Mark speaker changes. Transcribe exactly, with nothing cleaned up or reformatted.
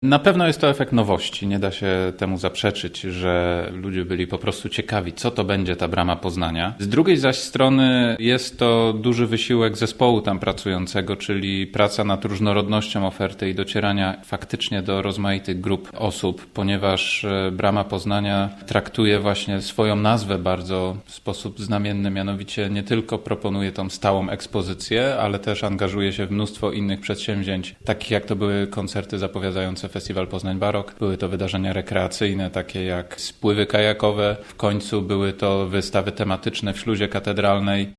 Speaker 1: Na pewno jest to efekt nowości. Nie da się temu zaprzeczyć, że ludzie byli po prostu ciekawi, co to będzie ta Brama Poznania. Z drugiej zaś strony jest to duży wysiłek zespołu tam pracującego, czyli praca nad różnorodnością oferty i docierania faktycznie do rozmaitych grup osób, ponieważ Brama Poznania traktuje właśnie swoją nazwę bardzo w sposób znamienny, mianowicie nie tylko proponuje tą stałą ekspozycję, ale też angażuje się w mnóstwo innych przedsięwzięć, takich jak to były koncerty zapowiadające Festiwal Poznań Barok. Były to wydarzenia rekreacyjne, takie jak spływy kajakowe. W końcu były to wystawy tematyczne w śluzie katedralnej.